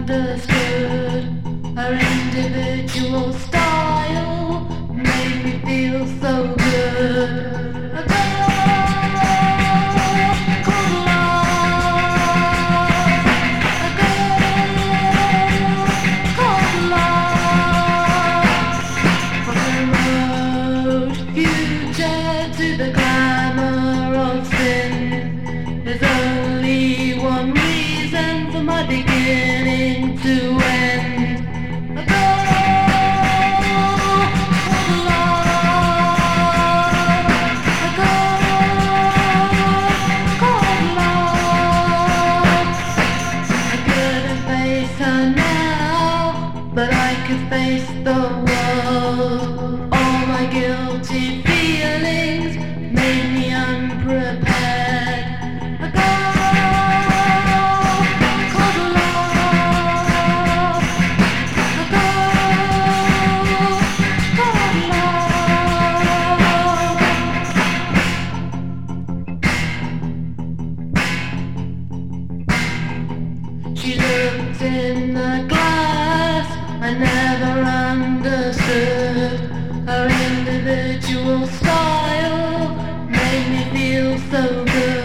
understood. Her individual style made me feel so good. A girl called love. A girl called love. From the road future to the glamour of sin, there's only one reason for my beginning to end. A girl called love. A girl called love. I couldn't face her now, but I could face the world. All my guilty feelings made me unprepared. A girl called love. A girl called love. She looked in the glass, I never understood. Her individual style made me feel so good.